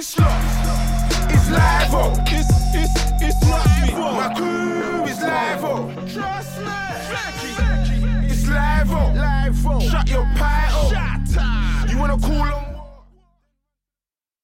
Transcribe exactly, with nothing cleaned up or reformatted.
This lot is live, oh. It's, it's, it's not me. My crew is live, oh. Trust me. It's live, oh. Live, oh. Shut your pie, oh. Shut time. You wanna cool on?